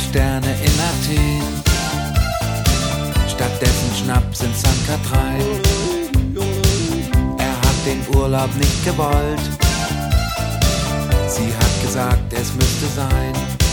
Sterne in Athen, stattdessen Schnaps in St. Katrein. Er hat den Urlaub nicht gewollt, sie hat gesagt, es müsste sein.